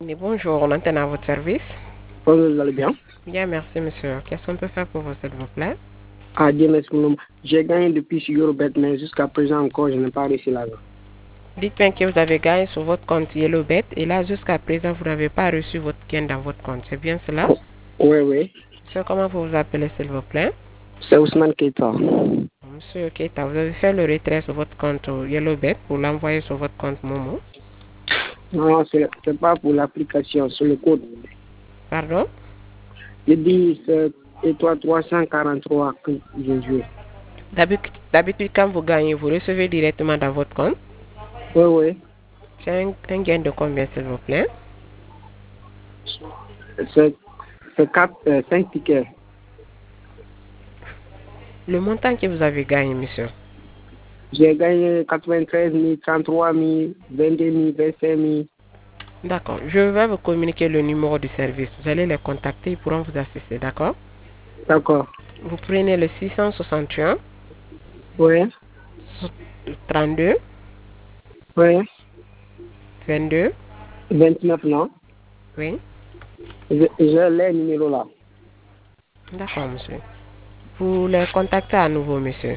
Bonjour, on entend à votre service. Vous allez bien? Bien, merci monsieur. Qu'est-ce qu'on peut faire pour vous, s'il vous plaît? Ah, Dieu merci. J'ai gagné depuis sur Eurobet, mais jusqu'à présent encore, je n'ai pas réussi l'argent. Dites-moi que vous avez gagné sur votre compte YellowBet et là, jusqu'à présent, vous n'avez pas reçu votre gain dans votre compte. C'est bien cela? Oui, oui. Monsieur, comment vous vous appelez, s'il vous plaît? C'est Ousmane Keita. Monsieur Keita, vous avez fait le retrait sur votre compte YellowBet pour l'envoyer sur votre compte Momo? Non, c'est pas pour l'application, c'est le code. Pardon? Je dis c'est étoile 343 que j'ai joué. D'habitude, quand vous gagnez, vous recevez directement dans votre compte. Oui, oui. C'est un gain de combien, s'il vous plaît? C'est 5 tickets. Le montant que vous avez gagné, monsieur? J'ai gagné 93 000, 33 000, 22 000, 25 000. D'accord. Je vais vous communiquer le numéro du service. Vous allez les contacter, ils pourront vous assister, d'accord? D'accord. Vous prenez le 661 Oui, 32 oui. 22. 29, non? Oui. J'ai les numéros là. D'accord, monsieur. Vous les contactez à nouveau, monsieur.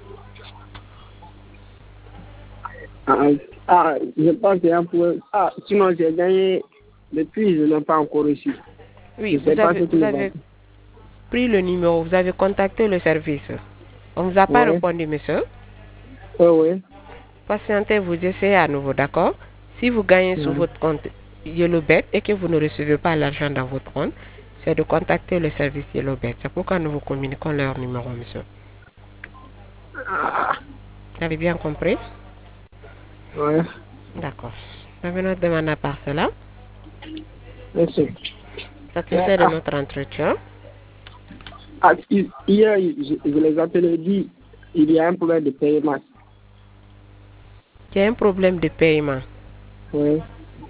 Je pense qu'il y a un peu. Ah, sinon j'ai gagné depuis, je n'ai pas encore reçu. Oui, Je ne sais pas ce vous qui va. avez pris le numéro, vous avez contacté le service. On ne vous a pas Oui, répondu, monsieur. oui, oui. Patientez, vous essayez à nouveau, d'accord? Si vous gagnez sur Oui. votre compte YellowBet et que vous ne recevez pas l'argent dans votre compte, c'est de contacter le service YellowBet. C'est pourquoi nous vous communiquons leur numéro, monsieur. Ah, Vous avez bien compris? ouais. D'accord. Revenons demander à part cela. Merci. Satisfait de notre entretien. Hier, je les appelais dit il y a un problème de paiement. Il y a un problème de paiement. Oui.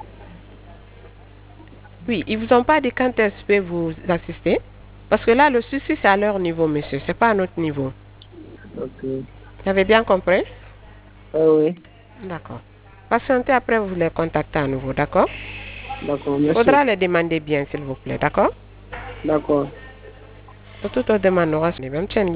Oui, ils vous ont pas dit quand est-ce que vous assister? Parce que là, le souci, c'est à leur niveau, monsieur. C'est pas à notre niveau. Ok. Vous avez bien compris? Oui, oui. D'accord. Patientez après, vous les contactez à nouveau, d'accord? D'accord, Il merci. faudra les demander bien, s'il vous plaît, d'accord? D'accord. Pour toute autre demande, on aura les mêmes chaînes.